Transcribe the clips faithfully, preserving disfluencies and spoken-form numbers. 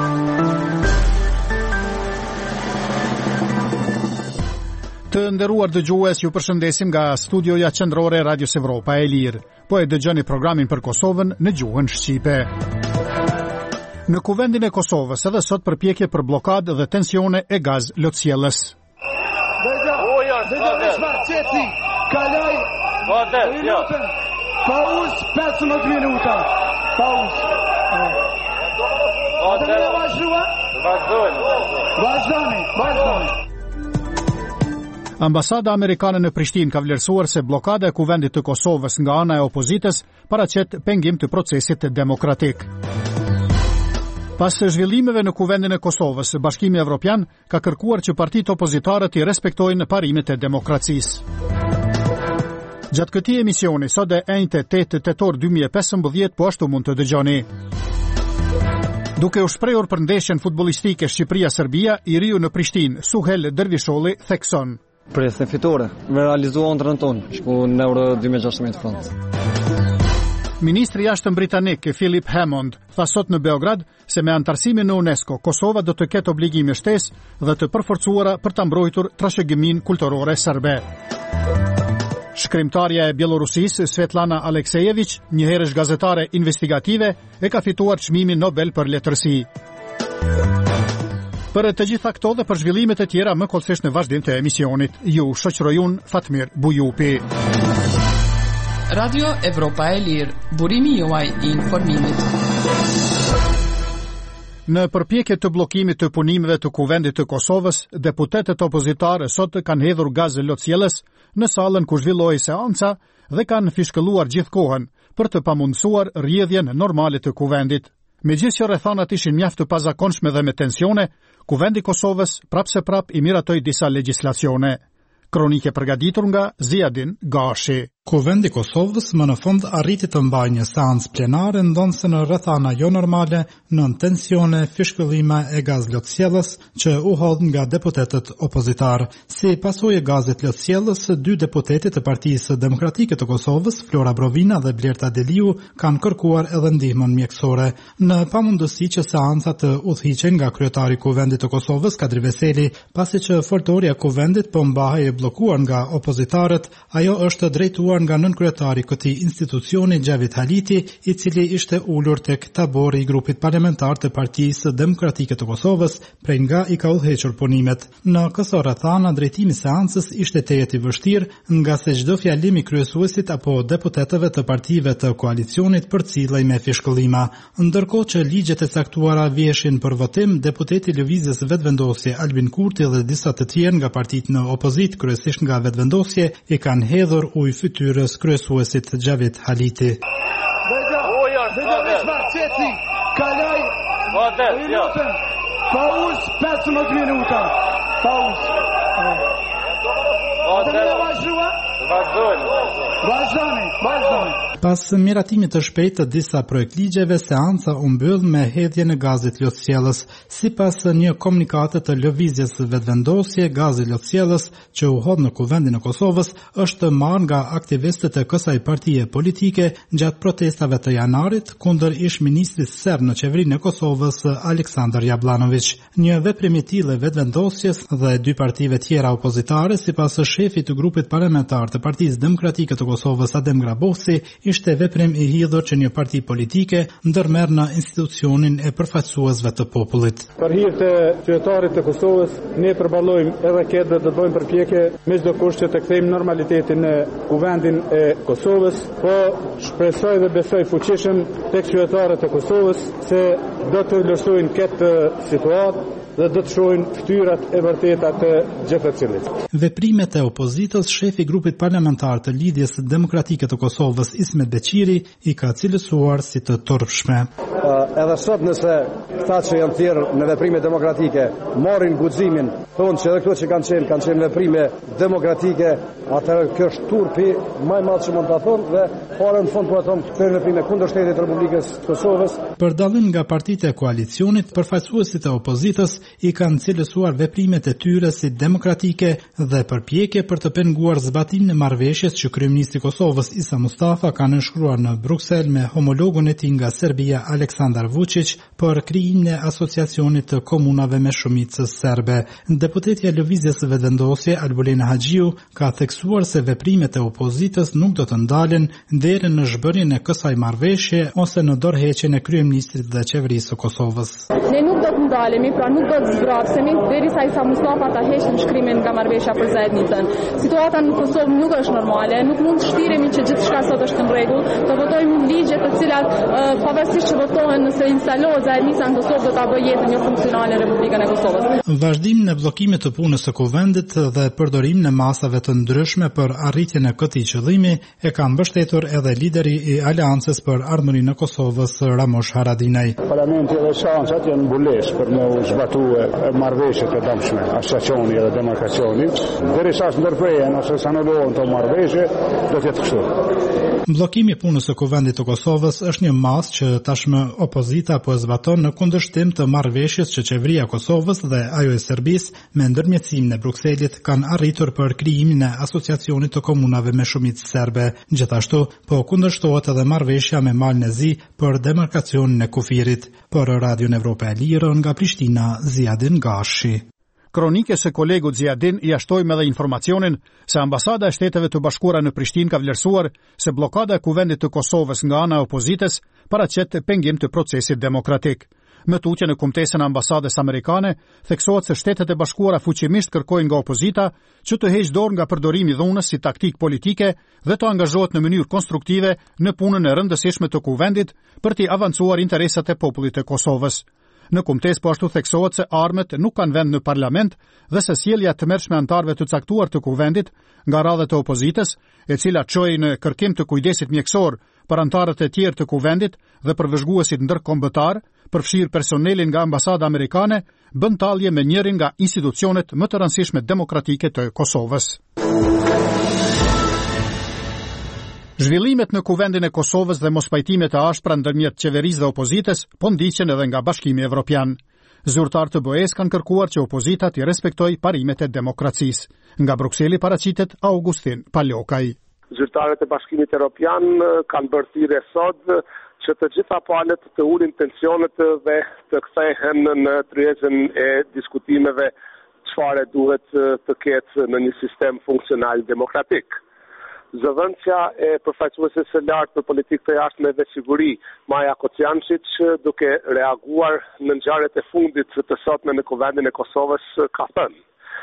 Të nderuar dëgjues, ju përshëndesim nga studioja qendrore e Radios Evropa e Lirë. Po e dëgjoni programin për Kosovën në gjuhën shqipe. Në kuvendin e Kosovës edhe sot përpjekje për blokadë dhe tensione e gaz lotësjellës. Kalaj minutën, pauz pesëmbëdhjetë minuta, pauz. Dhe me vazhdua? Vazhdojnë. Vazhdojnë, vazhdojnë. Ambasada amerikane në Prishtinë ka vlerësuar se blokada e kuvendit të Kosovës nga ana e opozitës paraqet pengim të procesit demokratik. Pas zhvillimeve në kuvendin e Kosovës, Bashkimi Evropian ka kërkuar që partitë opozitare të respektojnë parimet e demokracisë. Gjatë këtij emisioni, sot e enjte tetë tetor dy mijë e pesëmbëdhjetë, po ashtu mund të dëgjoni. Duke u shprehur për ndeshjen futbollistike Shqipëria-Serbia, i riu në Prishtinë, Suhel Dervisholli thekson: Presën fitore, me realizuar ndrën tonë, shku në Euro dy mijë e gjashtëdhjetë Francë. Ministri i jashtëm britanik Philip Hammond tha sot në Beograd se me antarësimin në UNESCO, Kosova do të ketë obligime shtesë dhe të përforcuara për ta mbrojtur trashëgiminë kulturore serbe. Shkrimtarja e Bielorusisë Svetlana Aleksejevich, një herësh gazetare investigative, e ka fituar çmimin Nobel për letërsi. Për të gjitha këto dhe për zhvillimet e tjera më kollësisht në vazhdim të emisionit, ju shoqëroj unë Fatmir Bujupi. Radio Evropa e Lirë, burimi juaj i informimit. Në përpjekje të bllokimit të punimeve të kuvendit të Kosovës, deputetët opozitare sot kanë hedhur gaz lotësjellës në sallën ku zhvilloi seanca dhe kanë fishkëlluar gjithkohën për të pamundësuar rrjedhjen normale të kuvendit. Megjithëse rrethanat ishin mjaft të pazakonshme dhe me tensione, kuvendi i Kosovës prapse prap i miratoi disa legjislacione. Kronike përgatitur nga Ziadin Gashi. Kuvendi i Kosovës më në fund arriti të mbajë një seancë plenare ndonse në rrethana jo normale, nën tensione, fishkëllime e gaz lotësjellës që u hodh nga deputetët opozitar. Si pasojë e gazit lotësjellës, dy deputetë të Partisë Demokratike të Kosovës, Flora Brovina dhe Blerta Deliu, kanë kërkuar edhe ndihmën mjekësore. Në pamundësi që seanca të udhëhiqen nga kryetari i Kuvendit të Kosovës, Kadri Veseli, pasi që foltorja e kuvendit po mbahej e bllokuar nga opozitarët, ajo është drejtuar nga nënkryetari këtij institucioni Gjavit Haliti, i cili ishte ulur tek tabori i grupit parlamentar të Partisë Demokratike të Kosovës, prej nga i ka udhëhequr punimet. Në këto rrethana drejtimi i seancës ishte tejet i vështirë, nga se çdo fjalim i kryesuesit apo deputetëve të partive të koalicionit përcillej me fishkëllima. Ndërkohë që ligjet e caktuara vjeshin për votim, deputeti Lëvizjes Vetvendosje Albin Kurti dhe disa të tjerë nga partitë në opozitë, kryesisht nga Vetvendosje, i kanë hedhur ujë fytyrës kryesuesit Gjavit Haliti. Kalaj minutën, pauz pesëmbëdhjetë minuta, pauz. Dhe me vazhdua? Vazhdojnë. Vazhdojnë, vazhdojnë. Pas miratimit të shpejtë të disa projektligjeve, seanca u mbyll me hedhjen e gazit lotësjellës. Sipas një komunikate të Lëvizjes Vetvendosje, gazi lotësjellës që u hodh në kuvendin e Kosovës është marrë nga aktivistët e kësaj partie politike gjatë protestave të janarit kundër ish-ministrit serb në qeverinë e Kosovës Aleksandar Jablanović. Një veprim i tillë Vetvendosjes dhe dy partive tjera opozitare, sipas shefit të grupit parlamentar të Partisë Demokratike të Kosovës Adem Grabosi, ishte veprim i hidhur që një parti politike ndërmerr në institucionin e përfaqësuesve të popullit. Për hir të qytetarit të Kosovës, ne përballojmë edhe këtë dhe do të bëjmë përpjekje me çdo kusht që të kthejmë normalitetin në kuvendin e Kosovës, po shpresoj dhe besoj fuqishëm tek qytetarët e Kosovës se do të vlerësojnë këtë situatë dhe do të shohin fytyrat e vërteta të gjithëcilit. Veprimet e opozitës, shefi i grupit parlamentar të Lidhjes Demokratike të Kosovës Ismet Beqiri i ka cilësuar si të turpshme. Uh, edhe sot nëse këta që janë thirrë në veprime demokratike marrin guximin thonë që edhe këto që kanë qenë kanë qenë veprime demokratike, atëherë kjo është turpi më i madh që mund ta thonë dhe fare në fund po e thonë këto veprime kundër shtetit të Republikës së Kosovës. Për dallim nga partitë e koalicionit, përfaqësuesit e opozitës i kanë cilësuar veprimet e tyre si demokratike dhe përpjekje për të penguar zbatimin e marrëveshjes që kryeministri i Kosovës Isa Mustafa ka nënshkruar në Bruksel me homologun e tij nga Serbia Aleksandar Vučić për krijimin e asociacionit të komunave me shumicë serbe. Deputetja e Lëvizjes së Vetëvendosje Albulena Haxhiu ka theksuar se veprimet e opozitës nuk do të ndalen deri në zhbërjen e kësaj marrëveshje ose në dorëheqjen e kryeministrit dhe qeverisë së Kosovës. Ne nuk do të ndalemi, pra nuk do të zvrapsemi derisa Isa Mustafa ta heqë nënshkrimin nga marrëveshja për zajednicën. Situata në Kosovë nuk është normale, nuk mund të shtiremi që gjithçka sot është në rregull, të votojmë ligje të cilat uh, pavarësisht që votohen nëse instalohet zajednica në Kosovë do ta bëjë jetën jo funksionale në Republikën e Kosovës. Vazhdimin e bllokimit të punës së kuvendit dhe përdorimin e masave të ndryshme për arritjen e këtij qëllimi e ka mbështetur edhe lideri i Aleancës për Ardhmërinë e Kosovës Ramosh Haradinaj. Parlamenti dhe seancat janë mbulesë për me zbatuar marrëveshjet e dëmshme, asociacioni dhe demarkacioni. Derisa të ndërprehen ose sa anulohen të marrëveshje, do të jetë kështu. Bllokimi i punës së kuvendit të Kosovës është një masë që tashmë opozita po e zbaton në kundërshtim të marrëveshjes që qeveria e Kosovës dhe ajo e Serbisë me ndërmjetësimin e Brukselit kanë arritur për krijimin e asociacionit të komunave me shumicë serbe. Gjithashtu, po kundërshtohet edhe marrëveshja me Malën e Zi për demarkacionin e kufirit. Për Radion Evropa e Lirë nga Prishtina, Ziadin Gashi. Kronike së kolegu Ziadin i ashtojmë edhe informacionin se ambasada e Shteteve të Bashkuara në Prishtinë ka vlerësuar se blokada e kuvendit të Kosovës nga ana e opozitës paraqet pengim të procesit demokratik. Me tutje në kumtesën e ambasadës amerikane, theksohet se Shtetet e Bashkuara fuqimisht kërkojnë nga opozita që të heqë dorë nga përdorimi i dhunës si taktikë politike dhe të angazhohet në mënyrë konstruktive në punën e rëndësishme të kuvendit për të avancuar interesat e popullit të Kosovës. Në kumtes po ashtu theksohet se armët nuk kanë vend në parlament dhe se sjellja të mërshme antarëve të caktuar të kuvendit nga radhët e opozitës, e cila çoi në kërkim të kujdesit mjekësor për antarët e tjerë të kuvendit dhe për vëzhguesit ndërkombëtar, përfshirë personelin nga ambasada amerikane, bën tallje me njërin nga institucionet më të rëndësishme demokratike të Kosovës. Zhvillimet në kuvendin e Kosovës dhe mospajtimet e ashpra ndërmjet qeverisë dhe opozitës po ndiqen edhe nga Bashkimi Evropian. Zyrtarë të B E S kanë kërkuar që opozita të respektojë parimet e demokracisë. Nga Brukseli paraqitet Augustin Palokaj. Zyrtarët e Bashkimit Evropian kanë bërë thirrje sot që të gjitha palët të ulin tensionet dhe të kthehen në tryezën e diskutimeve çfarë duhet të ketë në një sistem funksional demokratik. Zëvendësja e përfaqësueses së lartë për politikë të jashtme dhe siguri, Maja Kociančić, duke reaguar në ngjarjet e fundit të sotme në kuvendin e Kosovës, ka thënë: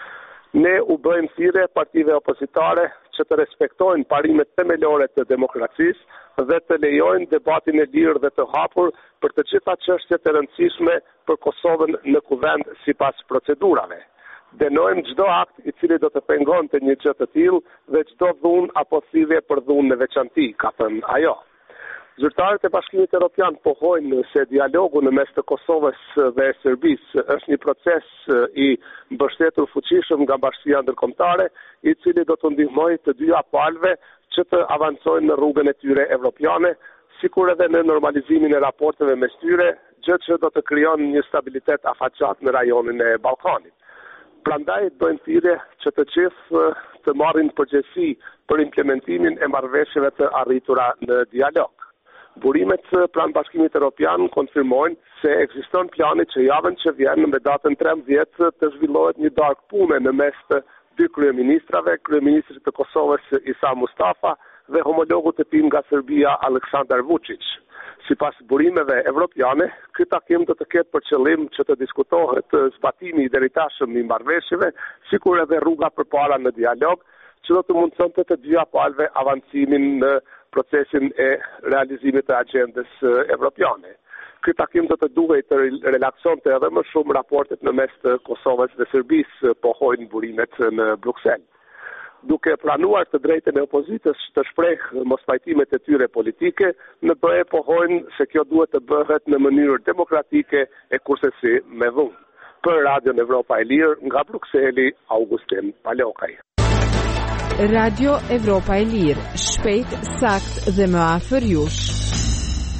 ne u bëjmë thirrje partive opozitare që të respektojnë parimet themelore të demokracisë dhe të lejojnë debatin e lirë dhe të hapur për të gjitha çështjet e rëndësishme për Kosovën në kuvend sipas procedurave. Denojmë çdo akt i cili do të pengonte një gjë të tillë dhe çdo dhunë apo thirrje për dhunë në veçanti, ka thënë ajo. Zyrtarët e Bashkimit Evropian pohojnë se dialogu në mes të Kosovës dhe Serbisë është një proces i mbështetur fuqishëm nga Bashkia Ndërkombëtare, i cili do të ndihmojë të dyja palëve që të avancojnë në rrugën e tyre evropiane, sikur edhe në normalizimin e raporteve mes tyre, gjë që do të krijon një stabilitet afatgjat në rajonin e Ballkanit. Prandaj bëjmë thirrje që të gjithë të marrin përgjegjësi për implementimin e marrëveshjeve të arritura në dialog. Burimet pranë Bashkimit Evropian konfirmojnë se ekziston plani që javën që vjen në datën trembëdhjetë të zhvillohet një darkë pune në mes të dy kryeministrave, kryeministrit të Kosovës Isa Mustafa dhe homologut të tij nga Serbia Aleksandar Vučić. Sipas burimeve evropiane, ky takim do të ketë për qëllim që të diskutohet zbatimi i drejtashëm i marrëveshjeve, sikur edhe rruga përpara në dialog, që do të mundsonte të dyja palëve avancimin në procesin e realizimit të agjendës evropiane. Ky takim do të duhej të relaksonte edhe më shumë raportet në mes të Kosovës dhe Serbisë, pohojnë burimet në Bruksel. Duke planuar të drejtën e opozitës të shprehë mospajtimet e tyre politike, në B E pohojnë se kjo duhet të bëhet në mënyrë demokratike e kurse si me dhunë. Për Radion Evropa e Lirë, nga Brukseli, Augustin Palokaj. Radio Evropa e Lirë, shpejt, sakt dhe më afër jush.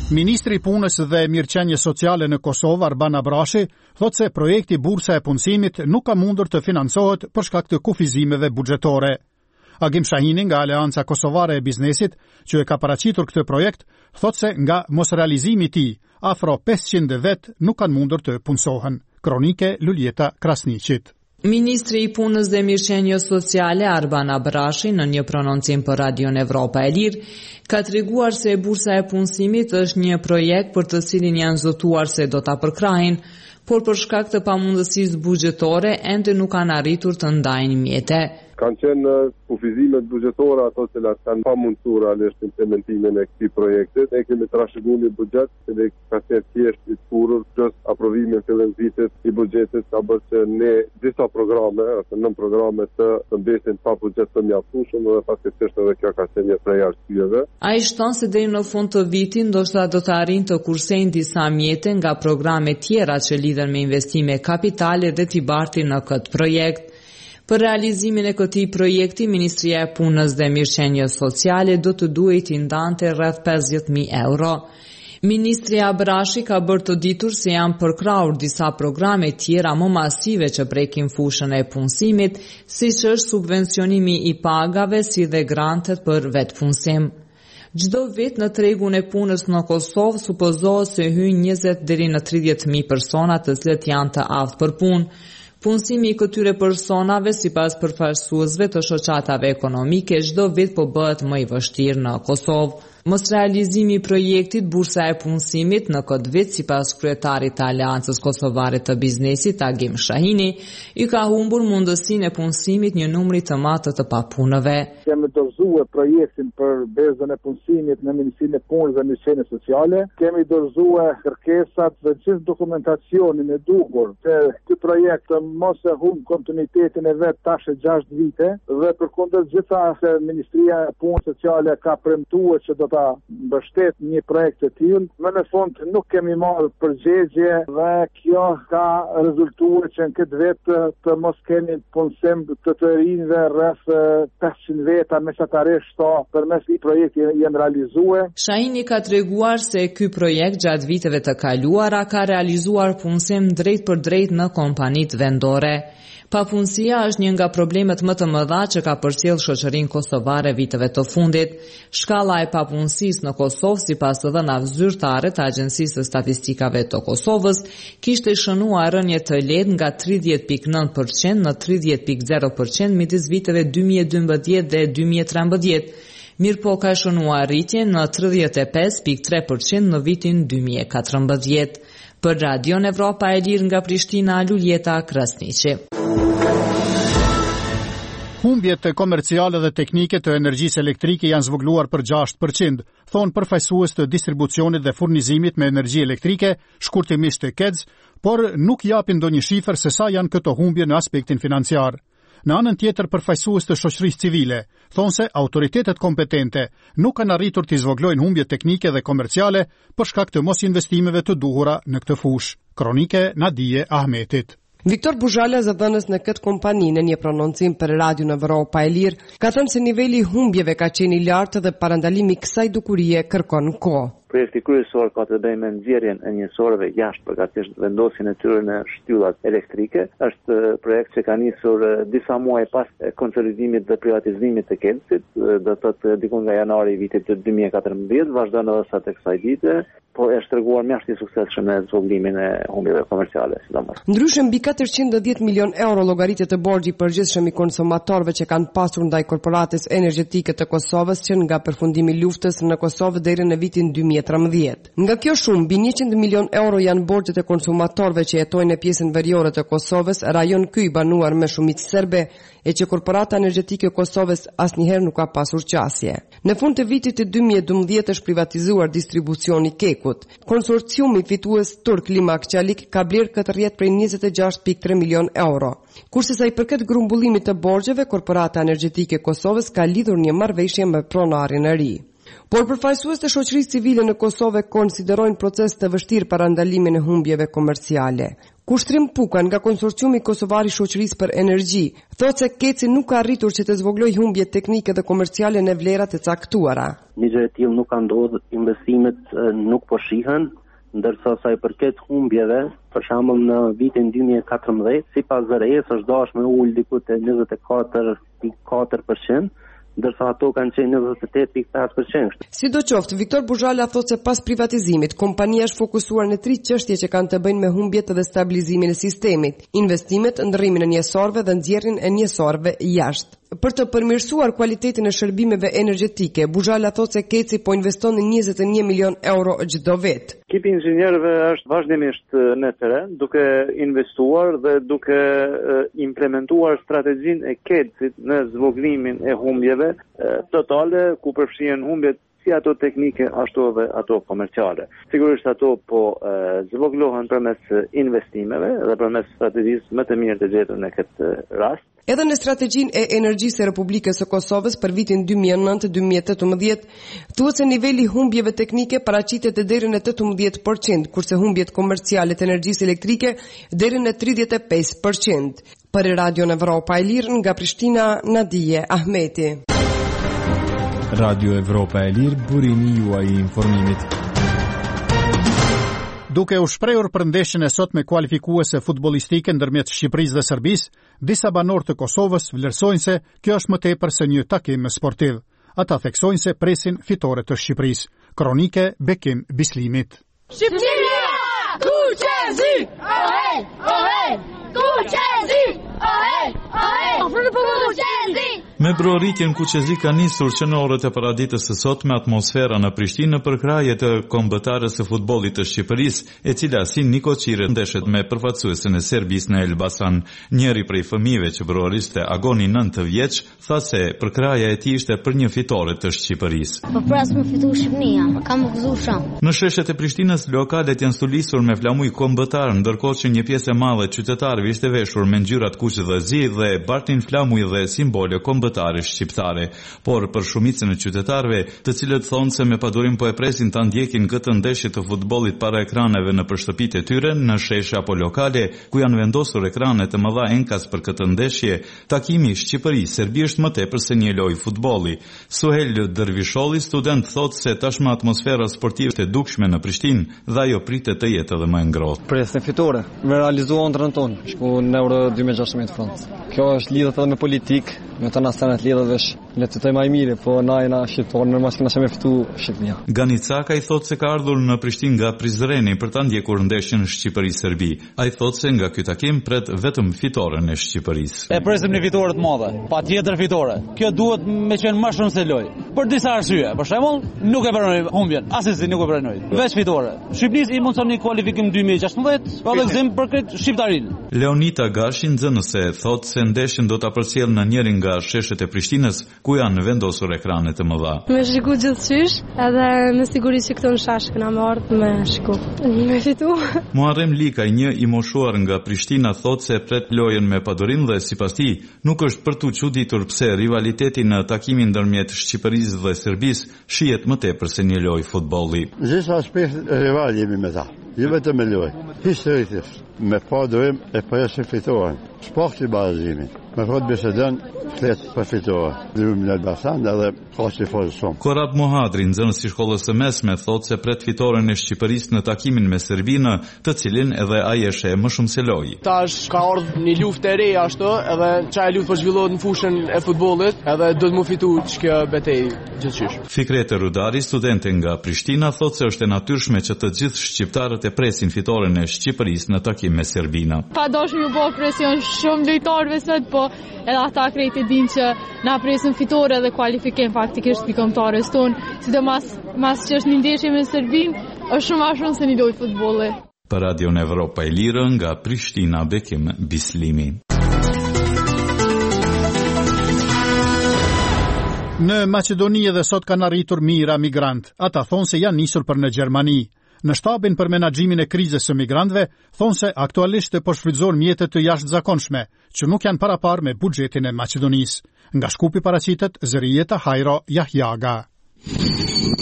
Ministri i Punës dhe Mirëqenies Sociale në Kosovë, Arban Abrashi, thotë se projekti Bursa e Punësimit nuk ka mundur të financohet për shkak të kufizimeve buxhetore. Agim Shahini nga Aleanca Kosovare e Biznesit, që e ka paraqitur këtë projekt, thotë se nga mosrealizimi i tij, afro pesëqind vet nuk kanë mundur të punësohen. Kronike Luljeta Krasniqit. Ministri i Punës dhe Mirëqenies Sociale Arban Abrashi në një prononcim për Radion Evropa e Lirë ka treguar se Bursa e Punësimit është një projekt për të cilin janë zotuar se do ta përkrahin, por për shkak të pamundësisë buxhetore ende nuk kanë arritur të ndajnë mjete. Kanë qenë kufizimet buxhetore ato që kanë pamundësuar realisht implementimin e këtij projekti. Ne kemi trashëguar një buxhet që ka qenë thjesht i squrur, plus aprovimin fillim vitit i buxhetit ka bërë që ne disa programe, ose nën programe të të mbesin pa buxhet të mjaftueshëm dhe faktikisht edhe kjo ka qenë një prej arsyeve. Ai shton se deri në fund të vitit ndoshta do të arrijnë të kursejnë disa mjete nga programe tjera që lidhen me investime kapitale dhe t'i bartin në këtë projekt. Për realizimin e këtij projekti, Ministria e Punës dhe Mirëqenies Sociale do të duhet i ndante rreth pesëdhjetë mijë euro. Ministri Abrashi ka bërë të ditur se janë përkrahur disa programe tjera më masive që prekin fushën e punësimit, siç është subvencionimi i pagave si dhe grantet për vetpunësim. Çdo vit në tregun e punës në Kosovë supozohet se hyjnë njëzet deri në tridhjetë mijë persona të cilët janë të aftë për punë. Punësimi i këtyre personave sipas përfaqësuesve të shoqatave ekonomike çdo vit po bëhet më i vështirë në Kosovë. Mos realizimi i projektit Bursa e Punësimit në këtë vit, sipas kryetarit të Aleancës Kosovare të Biznesit, Agim Shahini, i ka humbur mundësinë e punësimit një numri të madh të papunëve. Kemi dorëzuar projektin për bezën e punësimit në Ministrinë e Punës dhe Mirëqenies Sociale. Kemi dorëzuar kërkesat dhe gjithë dokumentacionin e duhur se ky projekt mos e humb kontinuitetin e vet tash e gjashtë vite dhe përkundër gjitha se Ministria e Punës Sociale ka premtuar që do ta mbështet një projekt të tillë, më në fund nuk kemi marrë përgjigje dhe kjo ka rezultuar që në këtë vit të mos kemi punësim të të rinjve rreth pesëqind veta mesatarisht to përmes këtij projekti janë realizuar. Shahini ka treguar se ky projekt gjatë viteve të kaluara ka realizuar punësim drejt për drejt në kompanitë vendore. Papunësia është një nga problemet më të mëdha që ka përcjell shoqërinë kosovare viteve të fundit. Shkalla e papunësisë në Kosovë, sipas të dhënave zyrtare të Agjencisë së Statistikave të Kosovës, kishte shënuar rënje të lehtë nga tridhjetë pikë nëntë përqind në tridhjetë pikë zero përqind midis viteve dy mijë e dymbëdhjetë dhe dy mijë e trembëdhjetë. Mirëpo ka shënuar rritje në tridhjetë e pesë pikë tre përqind në vitin dy mijë e katërmbëdhjetë. Për Radion Evropa e Lirë nga Prishtina, Luljeta Krasniqi. Humbjet komerciale dhe teknike të energjisë elektrike janë zvogluar për gjashtë përqind, thonë përfaqësues të distribucionit dhe furnizimit me energji elektrike, shkurtimisht T K E D S, por nuk japin ndonjë shifër se sa janë këto humbje në aspektin financiar. Në anën tjetër, përfaqësues të shoqërisë civile thonë se autoritetet kompetente nuk kanë arritur të zvogëlojnë humbjet teknike dhe komerciale për shkak të mos investimeve të duhura në këtë fushë. Kronike Nadije Ahmetit. Viktor Buzhala, zëdhënës në këtë kompani në një prononcim për Radion Evropa e Lirë, ka thënë se niveli i humbjeve ka qenë i lartë dhe parandalimi i kësaj dukurie kërkon kohë. Projekti kryesor ka të bëjë me nxjerrjen e njësorëve jashtë përgatitjes vendosjen e tyre në shtyllat elektrike. Është projekt që ka nisur disa muaj pas konsolidimit dhe privatizimit të K E D S-it, do të thotë diku nga janari i vitit dy mijë e katërmbëdhjetë, vazhdon edhe sa tek kësaj dite, po është treguar mjaft i suksesshëm në zvogëlimin e humbjeve komerciale, sidomos. Ndryshe mbi katërqind e dhjetë milion euro llogaritje të borxhi përgjithshëm i konsumatorëve që kanë pasur ndaj korporatës energjetike të Kosovës që nga përfundimi i luftës në Kosovë deri në vitin dy mijë e trembëdhjetë. Nga kjo shumë, mbi njëqind milion euro janë borxhet e konsumatorëve që jetojnë në pjesën veriore të Kosovës, rajon ky i banuar me shumicë serbe, e që korporata energjetike e Kosovës asnjëherë nuk ka pasur qasje. Në fund të vitit të dy mijë e dymbëdhjetë është privatizuar distribucioni Kekut. Konsorciumi fitues turk Limak Çalik ka blerë këtë rrjet prej njëzet e gjashtë pikë tre milion euro. Kurse sa i përket grumbullimit të borxheve, korporata energjetike e Kosovës ka lidhur një marrëveshje me pronarin e ri. Por përfaqësues të shoqërisë civile në Kosovë konsiderojnë proces të vështirë para ndalimin e humbjeve komerciale. Kushtrim Puka nga konsorciumi kosovar i shoqërisë për energji thotë se Keci nuk ka arritur që të zvogëlojë humbjet teknike dhe komerciale në vlerat e caktuara. Një gjë e tillë nuk ka ndodhur, investimet nuk po shihen, ndërsa sa i përket humbjeve, për shembull në vitin dy mijë e katërmbëdhjetë, sipas Z R E-s është dashur me ul diku te njëzet e katër pikë katër përqind, ndërsa ato kanë qenë njëzet e tetë pikë pesë përqind. Sidoqoftë, Viktor Buzhala thotë se pas privatizimit, kompania është fokusuar në tri çështje që kanë të bëjnë me humbjet dhe stabilizimin e sistemit: investimet, ndërrimin e njësorëve dhe nxjerrjen e njësorëve jashtë. Për të përmirësuar cilësinë e shërbimeve energjetike, Buzhala thotë se Keci po investon njëzet e një milion euro çdo vit. Ekipi i inxhinierëve është vazhdimisht në teren, duke investuar dhe duke implementuar strategjinë e Kecit në zvogëlimin e humbjeve totale, ku përfshihen humbjet si ato teknike ashtu edhe ato komerciale. Sigurisht ato po zvogëlohen përmes investimeve dhe përmes strategjisë më të mirë të gjetur në këtë rast. Edhe në strategjinë e energjisë e Republikës së Kosovës për vitin dy mijë e nëntë deri në dy mijë e tetëmbëdhjetë, thuhet se niveli i humbjeve teknike paraqitet deri në tetëmbëdhjetë përqind, kurse humbjet komerciale të energjisë elektrike deri në tridhjetë e pesë përqind. Për Radio Evropa e Lirë nga Prishtina, Nadije Ahmeti. Radio Evropa e Lirë, burimi juaj i informimit. Duke u shprehur për ndeshjen e sotme kualifikuese futbollistike ndërmjet Shqipërisë dhe Serbisë, disa banorë të Kosovës vlerësojnë se kjo është më tepër se një takim sportiv. Ata theksojnë se presin fitore të Shqipërisë. Kronike Bekim Bislimit. Shqipëria! Kuqezi! Ohej! Ohej! Kuqezi! Ohej! Ohej! Kuqezi! Me broritjen Kuqezi ka nisur që në orët e paraditës së sotme atmosfera në Prishtinë në përkraje të kombëtarës së futbollit të Shqipërisë, e cila si Niko Qire ndeshet me përfaqësuesen e Serbisë në Elbasan. Njëri prej fëmijëve që broriste, Agoni nëntë vjeç, tha se përkraja e tij ishte për një fitore të Shqipërisë. Po pras me fitu Shqipënia, kam u gëzuar shumë. Në sheshet e Prishtinës lokalet janë stulisur me flamuj kombëtar, ndërkohë që një pjesë e madhe qytetarëve ishte veshur me ngjyrat kuq dhe zi dhe bartin flamuj dhe simbole kombëtare shqiptare, por për shumicën e qytetarëve, të cilët thonë se me padurim po e presin ta ndjekin këtë ndeshje të futbollit para ekraneve në shtëpitë e tyre, në sheshe apo lokale ku janë vendosur ekrane të mëdha enkas për këtë ndeshje, takimi Shqipëri-Serbi është më tepër se një lojë futbolli. Suhel Dervisholli, student, thotë se tashmë atmosfera sportive të dukshme në Prishtinë dhe ajo pritet të jetë edhe më e ngrohtë. Presin fitore, me realizuar ëndrrën tonë, shku në Euro dy mijë e gjashtëdhjetë front. Kjo është lidhet edhe me politikë, me të nastanet lidhet vesh, le të të maj mire, po na e na shqiptarë, nërmas këna që me fitu Shqipënia. Ganicaka i thotë se ka ardhur në Prishtinë nga Prizreni për ta ndjekur ndeshjen Shqipëri-Serbi. Ai thotë se nga ky takim pret vetëm fitoren e Shqipërisë. E presim një fitore të madhe, patjetër fitore. Kjo duhet me qenë më shumë se lojë. Për disa arsye, për shembull, nuk e pranoj humbjen, asnjësi nuk e pranoj. Veç fitore. Shqipërisë i mundson një kualifikim dy mijë e gjashtëdhjetë, pa vëzhgim për këtë shqiptarin. Leonita Gashi, nxënëse, thotë se ndeshjen do ta përcjellë në njërin nga sheshet e Prishtinës ku janë vendosur ekrane të mëdha. Me shiku gjithçysh, edhe me siguri që këto në shash këna me ardhë me shiku. Me fitu. Muharrem Likaj, një i moshuar nga Prishtina, thotë se pret lojën me padurim dhe sipas tij nuk është për tu çuditur pse rivaliteti në takimin ndërmjet Shqipërisë dhe Serbisë shihet më tepër se një lojë futbolli. Gjithë aspekt rival jemi me ta. Jo vetëm me lojë. Historikisht, me padurim e presim fitoren. Sporti barazimi. Me rrët bisedën, fletë për fitore. Dhërim në Elbasan edhe ka që i fosë shumë. Korab Mohadri, nxënës i shkollës së mesme, thotë se pret fitoren e Shqipërisë në takimin me Serbinë, të cilin edhe ai e sheh më shumë se lojë. Tash ka ardhur një luftë e re ashtu, edhe çaj luftë po zhvillohet në fushën e futbollit, edhe do të mu fitu ç'kjo betejë gjithçysh. Fikret Rudari, studente nga Prishtina, thotë se është e natyrshme që të gjithë shqiptarët e presin fitoren e Shqipërisë në takim me Serbinë. Pa dashur ju bë presion shumë lojtarëve sot, po edhe ata krejt e din që na presin fitore dhe kualifikim faktikisht për kombëtarës tonë, sidomos mas që është një ndeshje me Serbinë, është shumë më shumë se një lojë futbolli. Për Radio Evropa e Lirë nga Prishtina, Bekim Bislimi. Në Maqedoni edhe sot kanë arritur mijëra migrant. Ata thonë se janë nisur për në Gjermani. Në shtabin për menaxhimin e krizës së migrantëve, thonë se aktualisht po shfrytëzojnë mjete të jashtëzakonshme, që nuk janë parapar me buxhetin e Maqedonisë. Nga Shkupi paraqitet Zërijeta Hajro Jahjaga.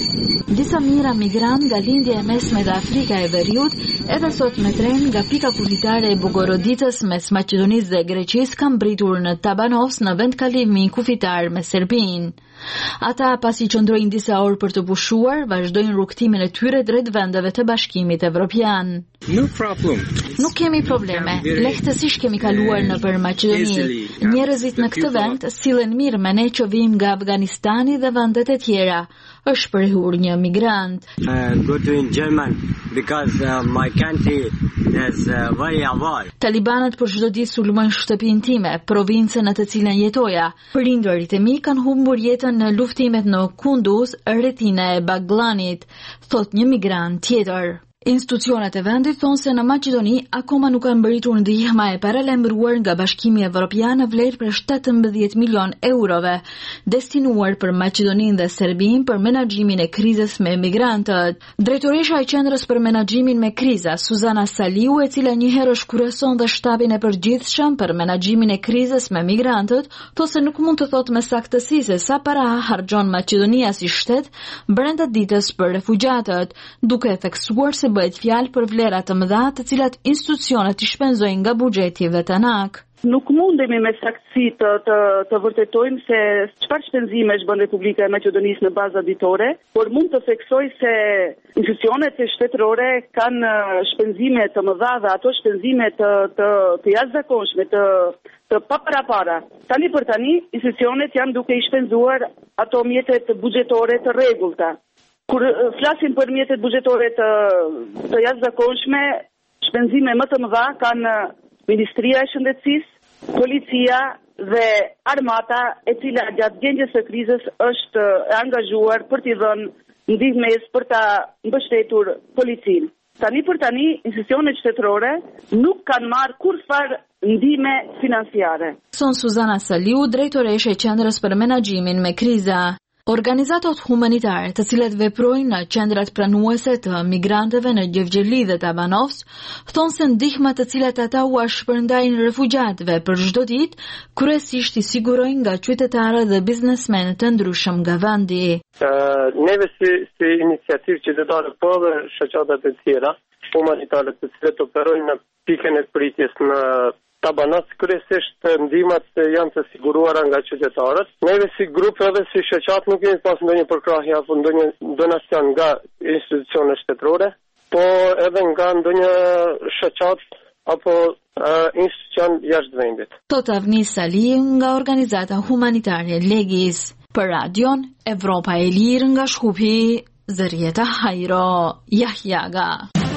Disa mijëra migrant nga lindja e mesme dhe Afrika e Veriut, edhe sot me tren nga pika kufitare e Bogorodicës mes Maqedonisë dhe Greqisë kanë britur në Tabanovs në vendkalimi kufitar me Serbinë. Ata pasi qëndrojnë disa orë për të pushuar, vazhdojnë rrugtimin e tyre drejt vendeve të Bashkimit Evropian. No problem. Nuk kemi probleme. Lehtësisht kemi kaluar në për Maqedoni. Njerëzit në këtë vend sillen mirë me ne që vijmë nga Afganistani dhe vendet e tjera, është përhur një migrant. Uh, go to in German because uh, my country is uh, very avar. Talibanët për çdo ditë sulmojnë shtëpinë time, provincën në të cilën jetoja. Prindërit e mi kanë humbur jetën në luftimet në Kunduz, rrethina e Baglanit, thot një migrant tjetër. Institucionet e vendit thonë se në Maqedoni akoma nuk kanë mbërritur ndihma e paralajmëruar nga Bashkimi Evropian në vlerë për shtatëmbëdhjetë milion eurove, destinuar për Maqedoninë dhe Serbinë për menaxhimin e krizës me migrantët. Drejtoresha e Qendrës për Menaxhimin me Kriza, Suzana Saliu, e cila njëherë është kryeson dhe shtabin e përgjithshëm për menaxhimin e krizës me migrantët, thotë se nuk mund të thotë me saktësi se sa para harxhon Maqedonia si shtet brenda ditës për refugjatët, duke theksuar se bëhet fjalë për vlera të mëdha të cilat institucionet i shpenzojnë nga buxheti vetenak. Nuk mundemi me saktësi të, të, të vërtetojmë se çfarë shpenzimesh bën Republika e Maqedonisë në baza ditore, por mund të theksoj se institucionet e shtetërore kanë shpenzime të mëdha dhe ato shpenzime të, të, të jashtëzakonshme, të, të paparapara. Tani për tani, institucionet janë duke i shpenzuar ato mjetet buxhetore të rregullta. Kur flasim për mjetet buxhetore të, të jashtëzakonshme, shpenzime më të mëdha kanë Ministria e Shëndetësisë, Policia dhe Armata, e cila gjatë gjendjes së krizës është e angazhuar për t'i dhënë ndihmës për ta mbështetur policinë. Tani për tani, institucionet shtetërore nuk kanë marrë kurrfarë ndihmë financiare. Son Suzana Saliu, drejtoreshe e Qendrës për Menaxhimin me Kriza. Organizatat humanitare, të cilat veprojnë në qendrat pranuese të migrantëve në Gjevgjeli dhe Tabanovs, thonë se ndihmat të cilat ata u shpërndajnë refugjatëve për çdo ditë, kryesisht i sigurojnë nga qytetarët dhe biznesmenët të ndryshëm nga vendi. Uh, neve si, si iniciativë qytetare po dhe shoqatat e tjera humanitare të cilat operojnë në pikën e pritjes në Tabanovs, kryesisht ndihmat janë të siguruara nga qytetarët. Neve si grup edhe si shoqat nuk kemi pas ndonjë përkrahje apo ndonjë donacion nga institucione shtetërore, po edhe nga ndonjë shoqat apo uh, institucion jashtë vendit. Tot Avni Saliu nga organizata humanitare Legis. Për radion Evropa e Lirë nga Shkupi, Zërieta Hajro, Jahjaga.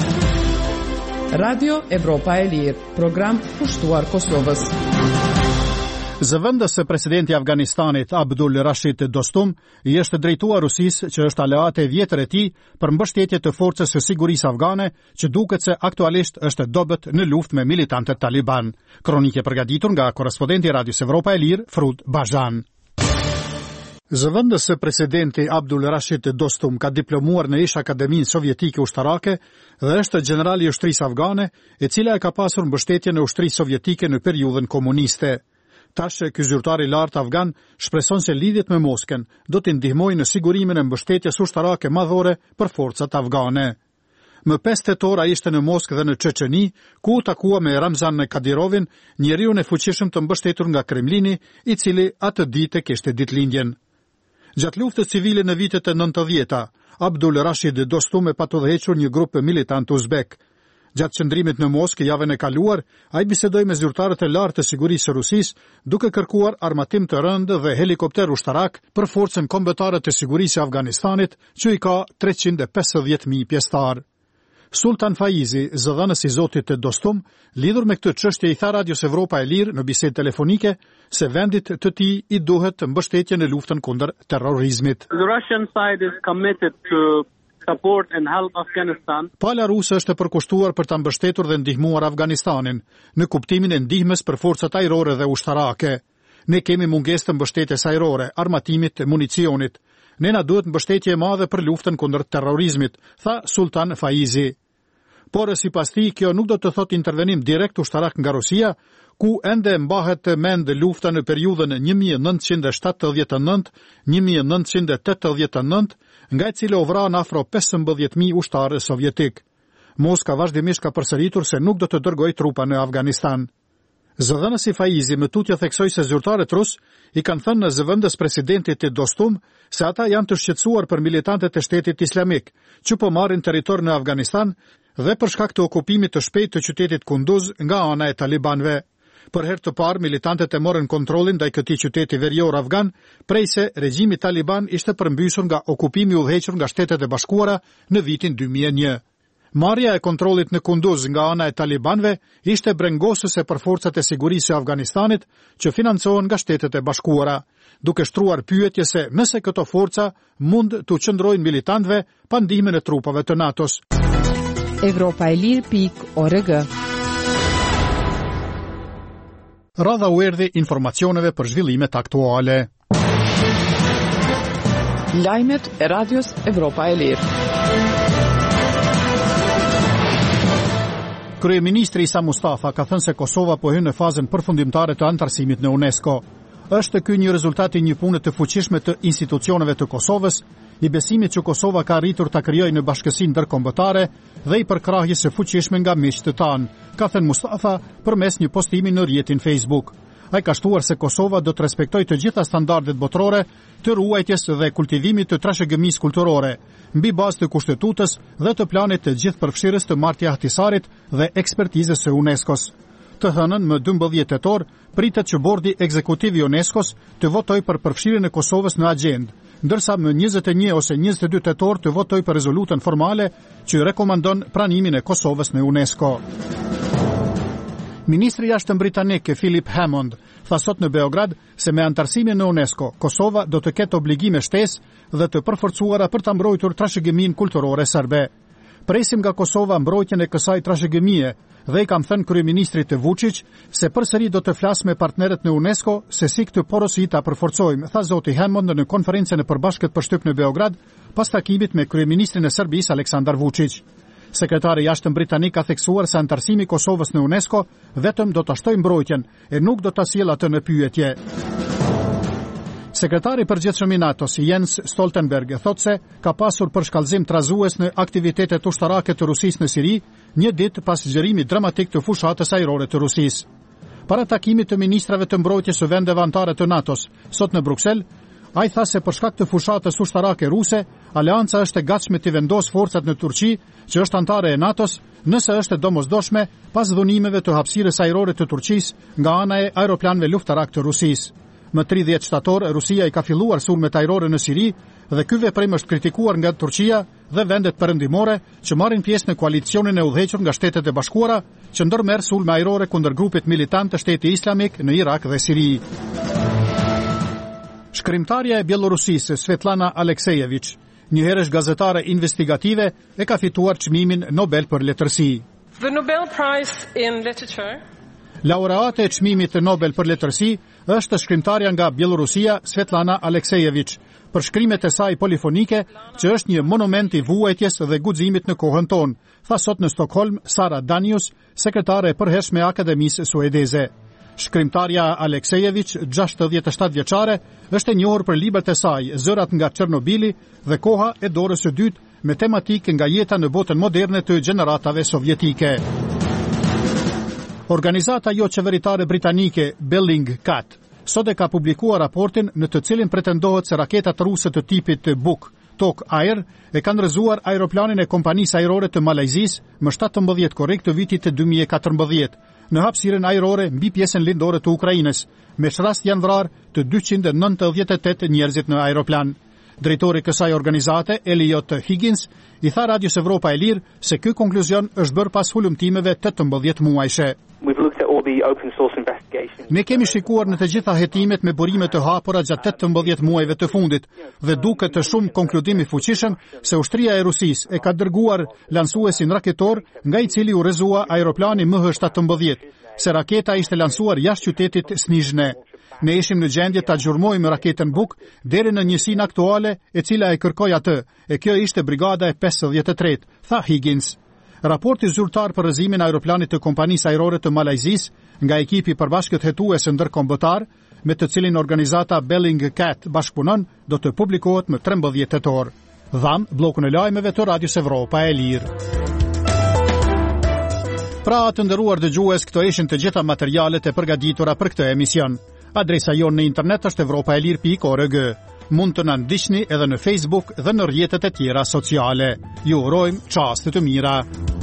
Radio Evropa e Lirë, program pushtuar Kosovës. Zëvendës së presidenti i Afganistanit Abdul Rashid Dostum i është drejtuar Rusisë, që është aleate e vjetër e tij, për mbështetje të forcës së sigurisë afgane, që duket se aktualisht është dobët në luftë me militantët Taliban. Kronike përgatitur nga korrespondenti i Radios Evropa e Lirë, Frud Bazhan. Zëvendës së presidenti Abdul Rashid Dostum ka diplomuar në ish Akademinë Sovjetike Ushtarake dhe është generali i ushtrisë afgane, e cila e ka pasur mbështetje në ushtrisë sovjetike në periudhën komuniste. Tash ky zyrtar i lartë afgan shpreson se lidhjet me Moskën do t'i ndihmojnë në sigurimin e mbështetjes ushtarake madhore për forcat afgane. Më pesë tetor ai ishte në Moskë dhe në Çeçeni, ku u takua me Ramzan Kadirovin, njeriu e fuqishëm të mbështetur nga Kremlini, i cili atë ditë kishte ditëlindjen. Gjatë luftës civile në vitet e nëntëdhjeta, Abdul Rashid Dostum e patudhëhequr një grup militant uzbek. Gjatë qëndrimit në Moskë javën e kaluar, ai bisedoi me zyrtarët e lartë të sigurisë së Rusisë, duke kërkuar armatim të rëndë dhe helikopter ushtarak për forcën kombëtare të sigurisë së Afganistanit, që i ka treqind e pesëdhjetë mijë pjesëtar. Sultan Faizi, zëdhënës i zotit të Dostum, lidhur me këtë çështje i tha Radios Evropa e Lirë në bisedë telefonike se vendit të tij i duhet mbështetje në luftën kundër terrorizmit. The Russian side is committed to support and help Afghanistan. Pala ruse është e përkushtuar për ta mbështetur dhe ndihmuar Afganistanin në kuptimin e ndihmës për forcat ajrore dhe ushtarake. Ne kemi mungesë të mbështetjes ajrore, armatimit, municionit. Ne na duhet mbështetje e madhe për luftën kundër terrorizmit, tha Sultan Faizi. Por sipas tij kjo nuk do të thotë intervenim direkt ushtarak nga Rusia, ku ende mbahet mend lufta në periudhën një mijë e nëntëqind e shtatëdhjetë e nëntë - një mijë e nëntëqind e tetëdhjetë e nëntë, nga e cila u vran afro pesëmbëdhjetë mijë ushtarë sovjetik. Moska vazhdimisht ka përsëritur se nuk do të dërgojë trupa në Afganistan. Zëdhënësi Faizi më tutje theksoi se zyrtarët rus i kanë thënë në zëvendës presidentit të Dostum se ata janë të shqetësuar për militantët e shtetit islamik, që po marrin territor në Afganistan dhe për shkak të okupimit të shpejtë të qytetit Kunduz nga ana e talibanëve. Për herë të parë militantët e morën kontrollin ndaj këtij qyteti verior afgan, prej se regjimi taliban ishte përmbysur nga okupimi udhëhequr nga Shtetet e Bashkuara në vitin dy mijë e një. Marrja e kontrollit në Kunduz nga ana e talibanëve ishte brengosëse për forcat e sigurisë së Afganistanit që financohen nga Shtetet e Bashkuara, duke shtruar pyetje se nëse këto forca mund të qëndrojnë militantëve pa ndihmën e trupave të NATO-s. Evropa e Lirë pikë org. Radha u erdhi informacioneve për zhvillimet aktuale. Lajmet e Radios Evropa e Lirë. Kryeministri Isa Mustafa ka thënë se Kosova po hyn në fazën përfundimtare të anëtarësimit në UNESCO. Është ky një rezultat i një pune të fuqishme të institucioneve të Kosovës, i besimit që Kosova ka arritur ta krijojë në bashkësinë ndërkombëtare dhe i përkrahjes së fuqishme nga miqtë të tanë, ka thënë Mustafa përmes një postimi në rrjetin Facebook. Ai ka shtuar se Kosova do të respektojë të gjitha standardet botërore të ruajtjes dhe kultivimit të trashëgimisë kulturore, mbi bazë të kushtetutës dhe të planit të gjithëpërfshirës të martja ahtisarit dhe ekspertizës së UNESCO-s. Të hënën më dymbëdhjetë tetor pritet që bordi ekzekutiv i UNESCO-s të votojë për përfshirjen e Kosovës në agjendë, ndërsa më njëzet e një ose njëzet e dy tetor të votojë për rezolutën formale që rekomandon pranimin e Kosovës në UNESCO. Ministri i Jashtëm britanik Philip Hammond tha sot në Beograd se me antarësimin në UNESCO, Kosova do të ketë obligime shtesë dhe të përforcuara për ta mbrojtur trashëgiminë kulturore serbe. Presim nga Kosova mbrojtjen e kësaj trashëgimie dhe i kam thënë kryeministrit të Vučić se përsëri do të flas me partnerët në UNESCO se si këtë porosi ta përforcojmë, tha zoti Hammond në konferencën e përbashkët për shtyp në Beograd pas takimit me kryeministrin e Serbisë Aleksandar Vučić. Sekretari i Jashtëm britanik ka theksuar se antarësimi i Kosovës në UNESCO vetëm do ta shtojë mbrojtjen e nuk do ta sjellë atë në pyetje. Sekretari i përgjithshëm i NATO-s Jens Stoltenberg thotë se ka pasur përshkallëzim trazues në aktivitetet ushtarake të Rusisë në Siri, një ditë pas zgjerimit dramatik të fushatës ajrore të Rusisë. Para takimit të ministrave të mbrojtjes së vendeve anëtare të NATO-s sot në Bruksel, ai tha se për shkak të fushatës ushtarake ruse, Aleanca është e gatshme të vendosë forcat në Turqi, që është anëtare e NATO-s, nëse është e domosdoshme pas dhunimeve të hapësirës ajrore të Turqisë nga ana e aeroplanëve luftarak të Rusisë. Më tridhjetë shtator, Rusia i ka filluar sulmet ajrore në Siri dhe ky veprim është kritikuar nga Turqia dhe vendet perëndimore që marrin pjesë në koalicionin e udhëhequr nga Shtetet e Bashkuara, që ndërmerr sulme ajrore kundër grupit militant të Shtetit Islamik në Irak dhe Siri. Shkrimtarja e Bielorusisë Svetlana Aleksejevich, një herësh gazetare investigative, e ka fituar çmimin Nobel për letërsi. The Nobel Prize in Literature Laureate e çmimit të Nobel për letërsi është shkrimtarja nga Bielorusia Svetlana Aleksejevich, për shkrimet e saj polifonike, që është një monument i vuajtjes dhe guximit në kohën tonë, tha sot në Stockholm Sara Danius, sekretare e përhershme e Akademisë Suedeze. Shkrimtarja Aleksejevich, gjashtëdhjetë e shtatë vjeçare, është e njohur për librat e saj Zërat nga Çernobili dhe Koha e dorës së dytë, me tematikë nga jeta në botën moderne të gjeneratave sovjetike. Organizata jo qeveritare britanike Bellingcat sot e ka publikuar raportin në të cilin pretendohet se raketat ruse të tipit Buk Tok Air e kanë rrëzuar aeroplanin e kompanisë ajrore të Malajzisë më shtatëmbëdhjetë korrik të vitit të dy mijë e katërmbëdhjetë në hapësirën ajrore mbi pjesën lindore të Ukrainës, me rast janë vrarë të dyqind e nëntëdhjetë e tetë njerëzit në aeroplan. Drejtori kësaj organizate, Elliot Higgins, i tha Radios Evropa e Lirë se ky konkluzion është bërë pas hulumtimeve tetëmbëdhjetë muajshe. Ne kemi shikuar në të gjitha hetimet me burime të hapura gjatë tetëmbëdhjetë muajve të fundit dhe duket të shumë konkludimi fuqishëm se ushtria e Rusisë e ka dërguar lansuesin raketor nga i cili u rrëzua aeroplani M H shtatëmbëdhjetë, se raketa ishte lansuar jashtë qytetit Snizhne. Ne ishim në gjendje ta gjurmojmë raketën Buk deri në njësinë aktuale e cila e kërkoi atë, e kjo ishte brigada e pesëdhjetë e tretë, tha Higgins. Raporti zyrtar për rrëzimin e aeroplanit të kompanisë ajrore të Malajzisë nga ekipi përbashkët hetues ndërkombëtar, me të cilin organizata Bellingcat bashkëpunon, do të publikohet më trembëdhjetë tetor. Dham bllokun e lajmeve të Radios Evropa e Lirë. Pra të nderuar dëgjues, këto ishin të gjitha materialet e përgatitura për këtë emision. Adresa jonë në internet është evropaelir pikë org. Mund të na ndiqni edhe në Facebook dhe në rrjetet e tjera sociale. Ju urojmë çaste të mira.